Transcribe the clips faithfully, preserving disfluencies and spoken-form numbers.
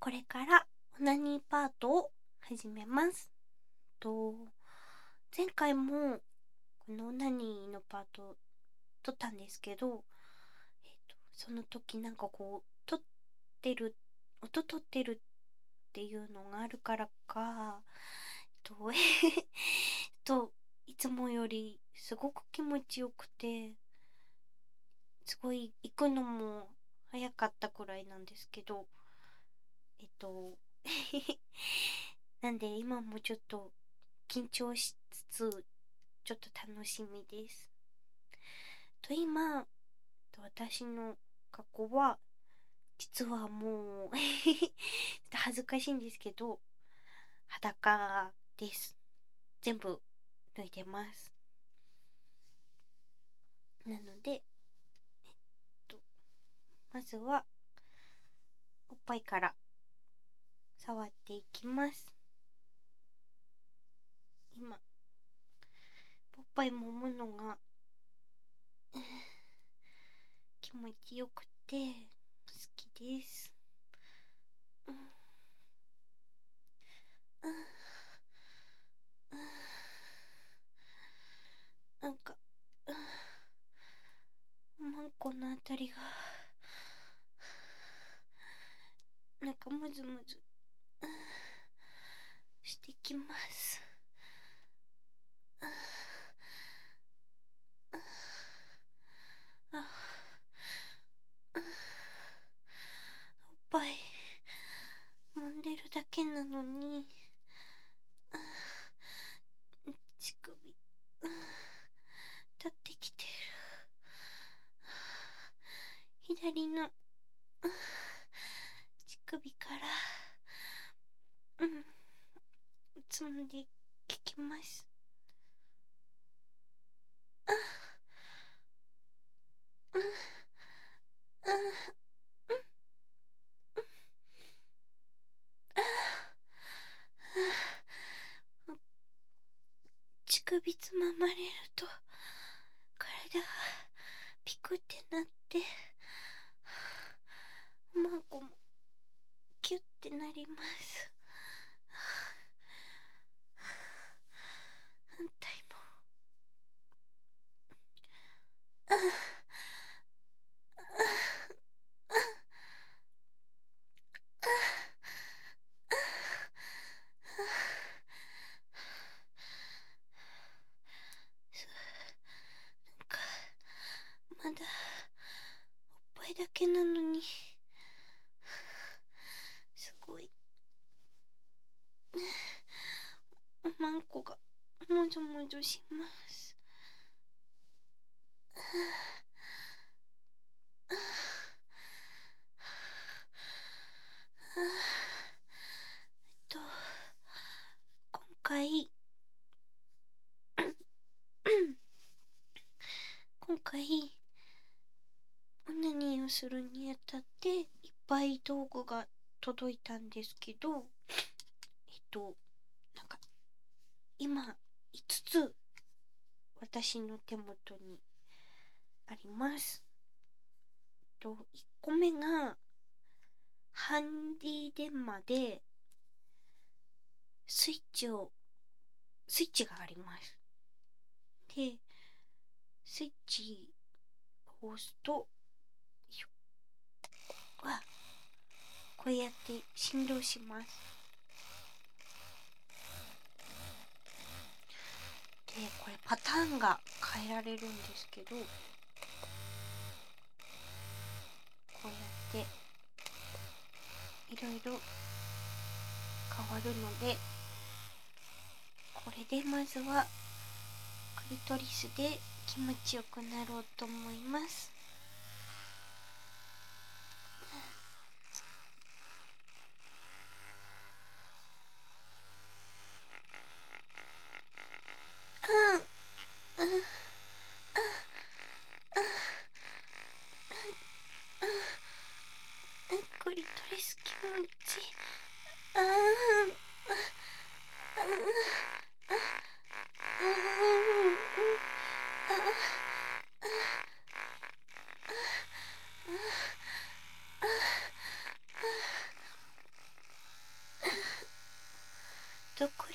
これからオナニーパートを始めます。と前回もこのオナニーのパート撮ったんですけど、えっとその時なんかこう撮ってる音撮ってるっていうのがあるからか、えっとといつもよりすごく気持ちよくて、すごい行くのも早かったくらいなんですけど、えっとなんで今もちょっと緊張しつつちょっと楽しみです。と今私の格好は実はもうちょっと恥ずかしいんですけど裸です。全部脱いでます。なので、えっと、まずはおっぱいから触っていきます。今おっぱい揉むのが気持ちよくて好きです。うん、うん、うん、なんか、うん、マンコのあたりがなんかムズムズ、うん、してきます。うん、あ、うん、おっぱい揉んでるだけなのに、うん、乳首、うん、立ってきてる。左の、うん、乳首からうんつんでききます。うん、うん、うん、乳首つままれると体がピクってなってマンコもキュッてなります。反対も、あなんかまだおっぱいだけなのにすごいマンコがもじょもじょします。えっと今回今回オナニーをするにあたっていっぱい道具が届いたんですけど、えっとなんか今いつつ私の手元にあります。といっこめがハンディ電話でスイッチをスイッチがあります。でスイッチを押すとわこうやって振動します。でこれパターンが変えられるんですけど、こうやっていろいろ変わるので、これでまずはクリトリスで気持ちよくなろうと思います。うん、うん、クリトリス気持ちいい。あー、あー、あー、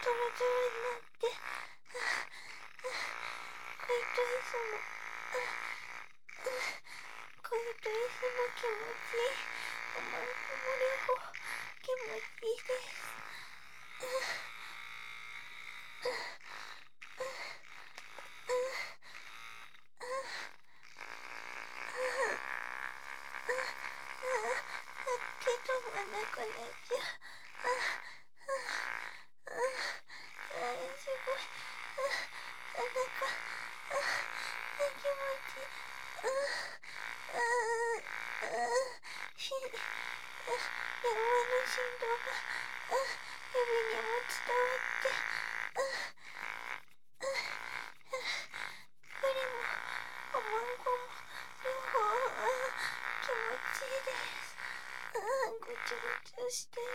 トロトロになって、これといつも、これといつも気持ちいい。おまんこも両方気持ちいいです。手止まなくなっちゃう。すごい。お腹、気持ちいい。し電話の振動が指にも伝わって、これもおまんこも両方気持ちいいです。ぐちゅぐちゅしてる。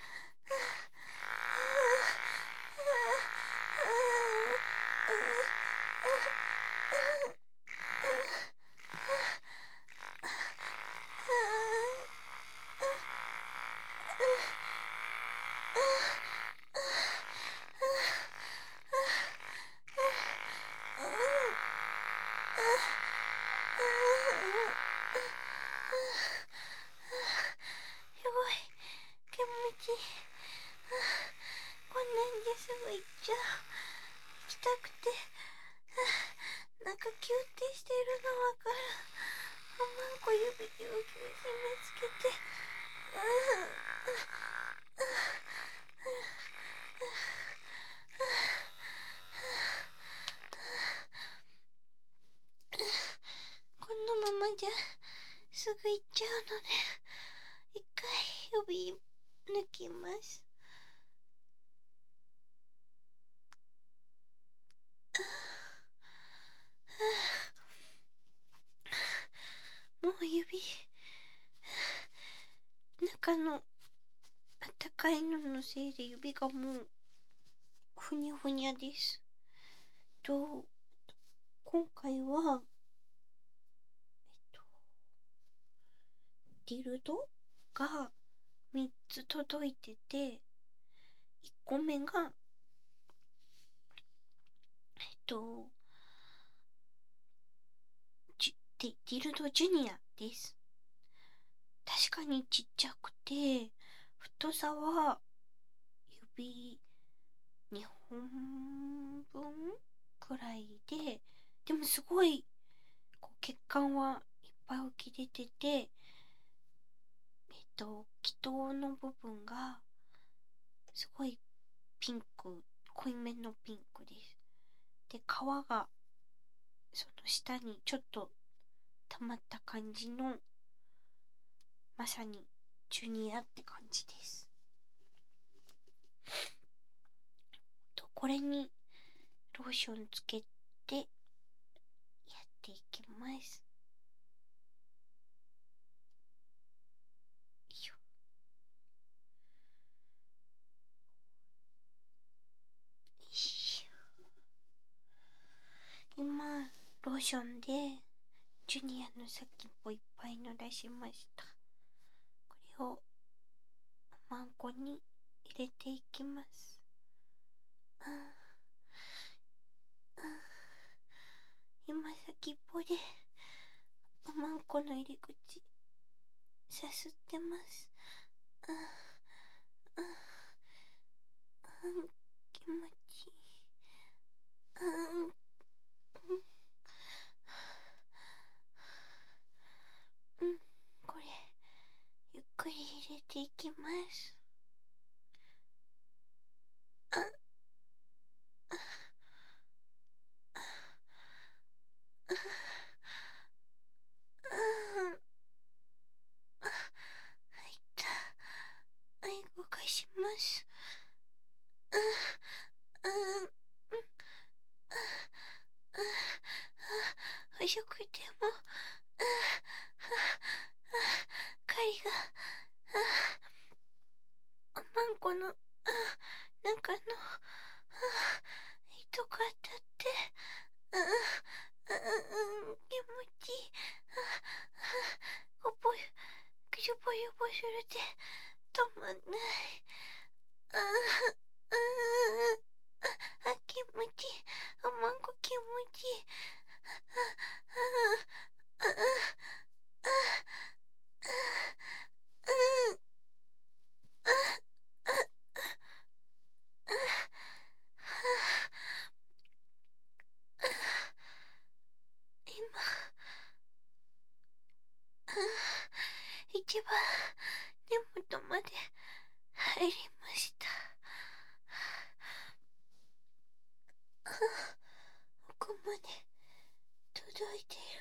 すごい気持ちいい。こんなんですぐ行っちゃう。行きたくて、なんかキュッてしてるのわかる。おまんこ指ギュウギュウ締め付けて、このままじゃすぐ行っちゃうので、一回指抜きます。もう指、中のあったかいののせいで指がもうふにゃふにゃです。と、今回は、えっと、ディルドがみっつ届いてて、いっこめが、えっと、ディルドジュニアです。確かにちっちゃくて、太さは指にほんぶんくらいで、でもすごいこう血管はいっぱい浮き出てて、えっと気筒の部分がすごいピンク、濃いめのピンクです。で、皮がその下にちょっと溜まった感じの、まさにジュニアって感じです。とこれにローションつけてやっていきます。今ローションでジュニアの先っぽいっぱいの出しました。これをおまんこに入れていきます。ああ、今先っぽでおまんこの入り口さすってます。ああ、ああ、気持ちいい。ああ、うん、これゆっくり入れていきます。あ、あ、あ、あ、あ、入った。はい、動かします。あ、あ、うん、あ、あ、あ、細くても、あ、あ、あ、針が、あ、おまんこの、あ、中の、あ、糸が当たって、あ、あ、うん、気持ちいい。あ、あ、ぼよ、ぐしょぼよぼするで止まんない。あ、あ、 一番根元まで入りました。奥まで届いている。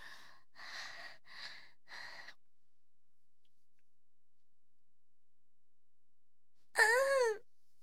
ああ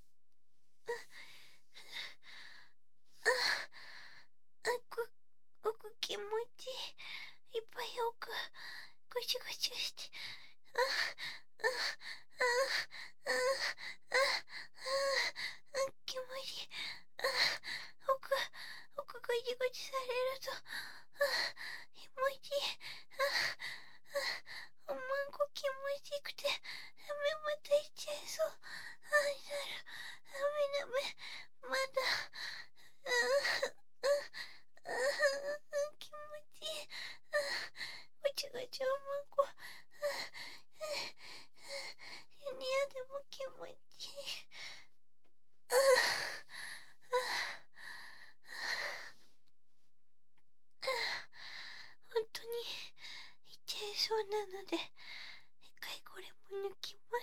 ああ、奥、奥気持ちいい。いっぱい奥、ぐしゅぐしゅして。ああ、ああ、ああ、ああ、ああ、気持ちいい。ああ、奥、奥ぐじぐじされると、ああ、気持ちいい。ああ、ああ、おまんこ気持ちいいくて、ダメまたいっちゃいそう。ああ、いなる。ダメダメ、まだ。ああ、ああ、ああ、気持ちいい。ああ、ごちゃごちゃおまんこ。ああ、ジュニアでも気持ちいい。ああ、ああ、本当にいっちゃいそうなので、一回これも抜きます。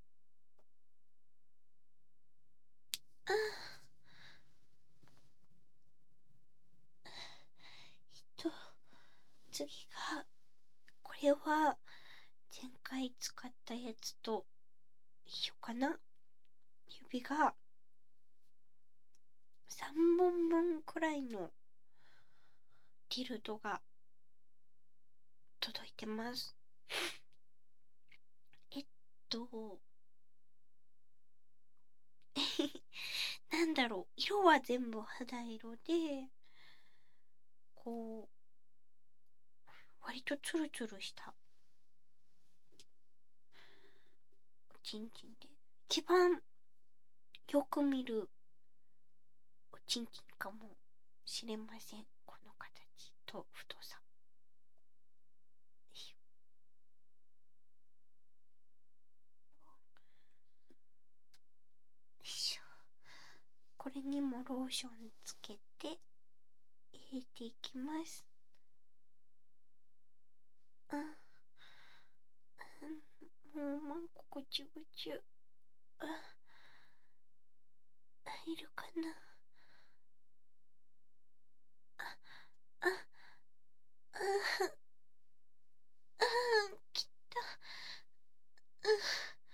ああ、えっと、次が、これは前回使ったやつと一緒かな。指がさんぼんぶんくらいのティルトが届いてます。えっと、なんだろう、色は全部肌色で、こう、割とツルツルしたおちんちんで、一番よく見るおちんちんかもしれません。この形と太さ。よいしょ。これにもローションつけて入れていきます。あ、うん、もうまんこぐちゅぐちゅ。あ、入るかな。あ、あ、あ、あ、きた。うん、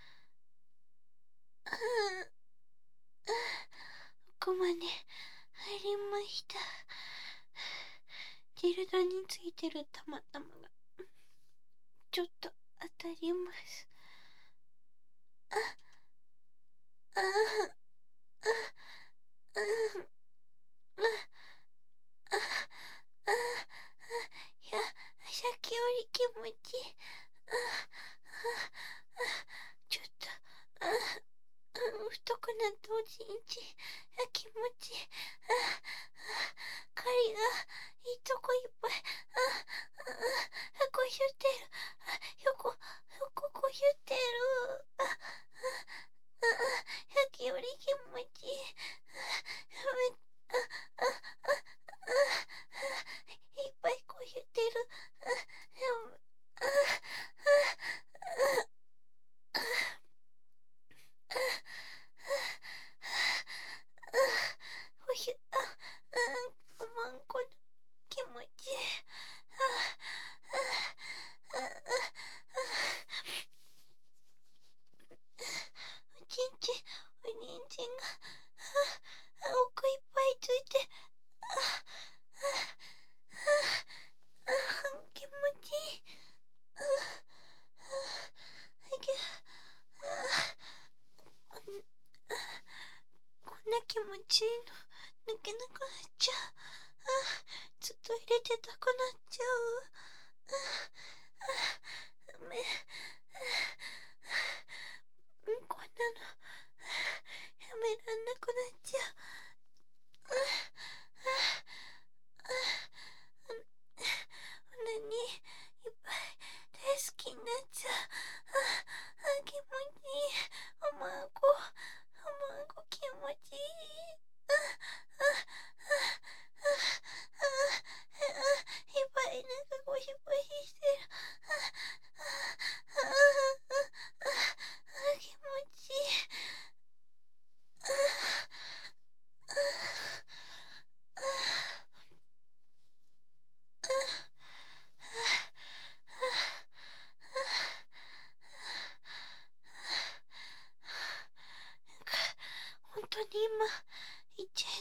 あ、あ、ここまで入りました。ディルドについてるたまたまがちょっと当たります。あ、あ、あ、あ、あ、あ、あ、いや、さっきより気持ちいい。あ、あ、あ、ちょっと、あ、あ、太くなったおちんちん。あ、気持ちいい。あ、あ、狩りがいいとこいっぱい。あ、あ、あ、こしゅってる。あ、横、横こしゅってる。あ、あ、あ、さっきより気持ちいい。あ、め、あ、あ、あ、あ、いっぱいこしゅってる。あ、でも、あ、あ、あ、あ、あ、おしゅ、あ、あ、おまんこの気持ちいい。あ、あ、あ、あ、おちんちん、おにんじんが、あ、奥いっぱいついて、あ、あ、あ、あ、気持ちいい。あ、あ、いけ、あ、こん、こんな気持ちいいの、抜けなくなっちゃう。あ、ずっと入れてたくなっちゃう。あ、あ、ダメ。うん、こんなの、やめらんなくなっちゃう。あ、あ、あ、あ、なに、いっぱい大好きになっちゃう。あ、あ、気持ちいい。おまんこ、おまんこ気持ちいい。あ、あ、あ、あ、あ、あ、いっぱいなんかゴシゴシしてる。あ、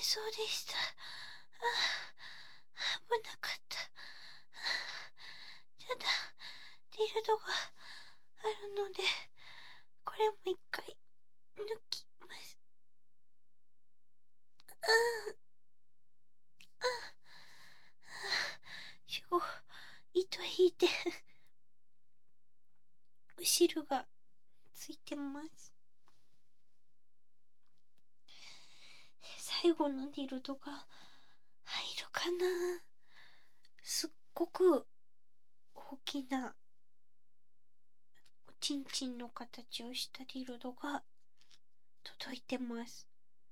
そうでした。ああ、危なかった。ただ、ディルドがあるので、これも一回抜きます。ああ、ああ、すごい、糸引いて、後ろがついてます。最後のディルドが入るかな。すっごく大きなおちんちんの形をしたディルドが届いてます。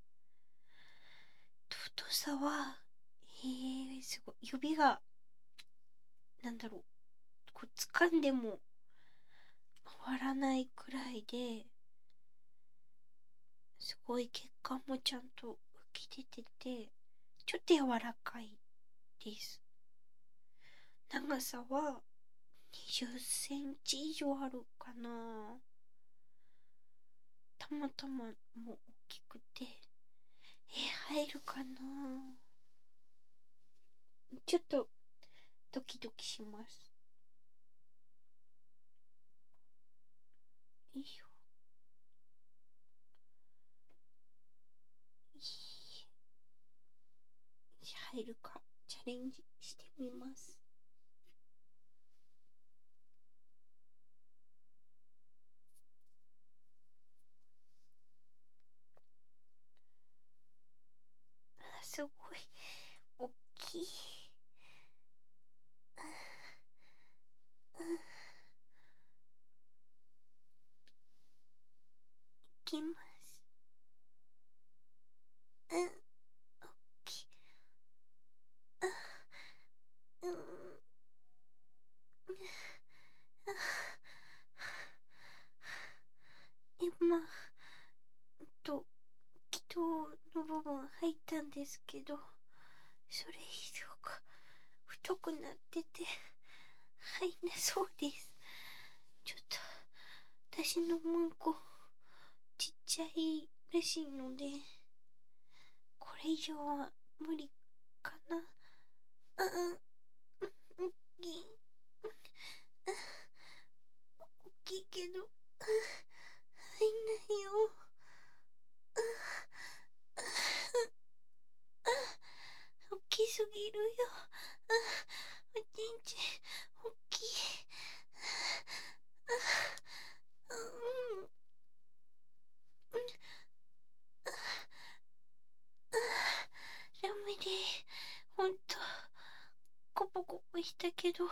太さは、えー、すごい。指が、なんだろう、こう掴んでも回らないくらいで、すごい血管もちゃんと浮き出てて、ちょっと柔らかいです。長さはにじゅっセンチ以上あるかな。たまたまも大きくて、え、入るかな。ちょっとドキドキします。いいよ。いい、入るかチャレンジしてみます。あ、すごい大きい。うん、いきます。うん、大きい。うん、今と気筒の部分入ったんですけど、それ以上が太くなってて入んなそうです。ちょっと私のうんこちっちゃいらしいので、これ以上は無理かな。うん、大きい、大きいけど入んないよ。大きすぎるよ。おちんちん大きい。うん、ダメで、ほんとコポコポしたけど、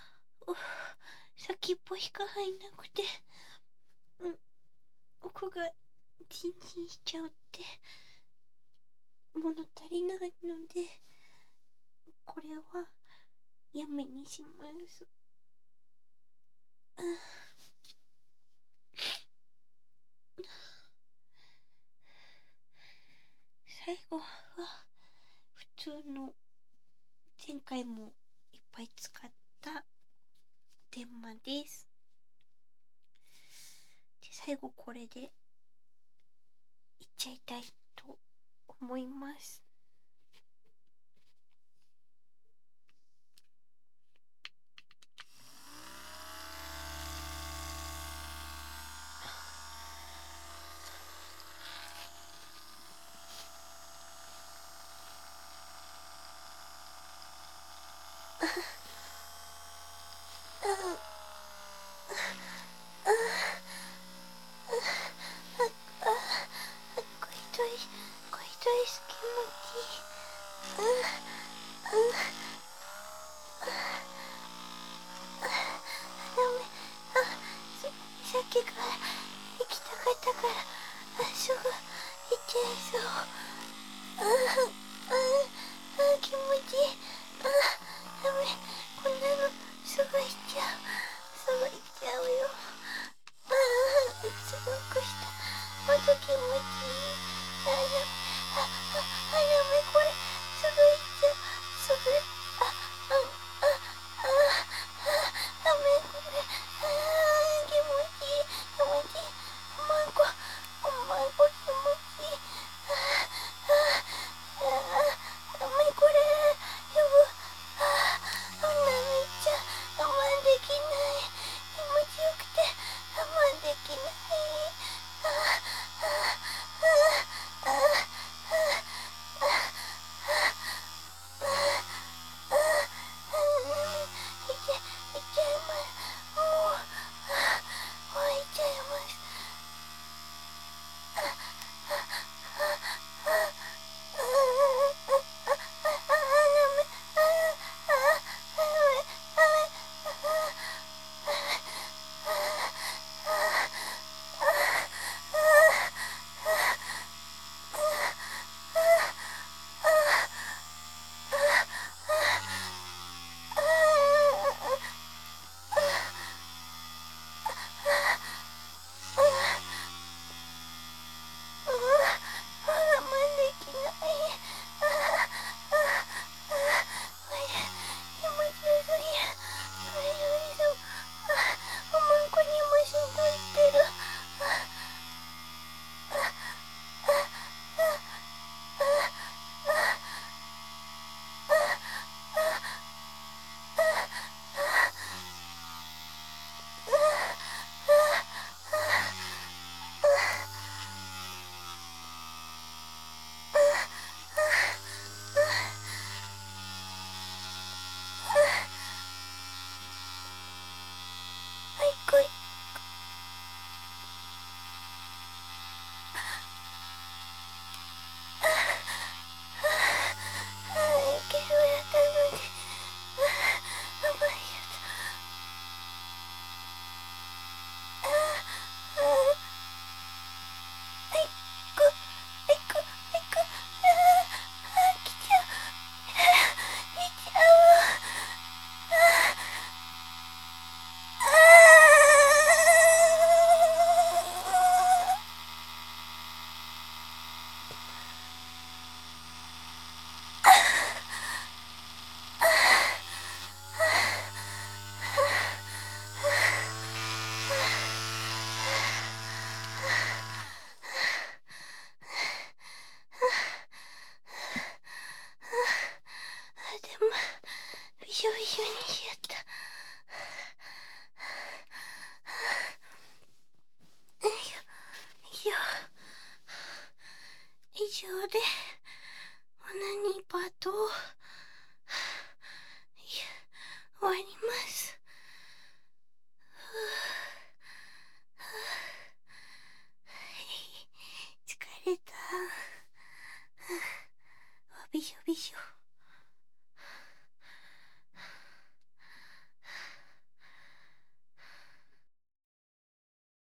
先っぽしか入んなくて、うん、奥がチンチンしちゃうって物足りないので、これはやめにします。最後は普通の前回もいっぱい使った電話です。で、最後これでいっちゃいたいと思います。こいとい、こいといす気持ちいい。うん、うん、ダメ。あ、さっきから行きたかったから、あ、すぐ行っちゃいそう。あ、あ、あ、気持ちいい。あ、ダメ。こんなのすぐ行っちゃう。 くいいけそうやったのに、あ甘いやつ。あああいくいくいく、ああ来ちゃう、来ちゃう、ああでもびしょびしょにしちゃった。よいしょよいしょ。以上でオナニーパート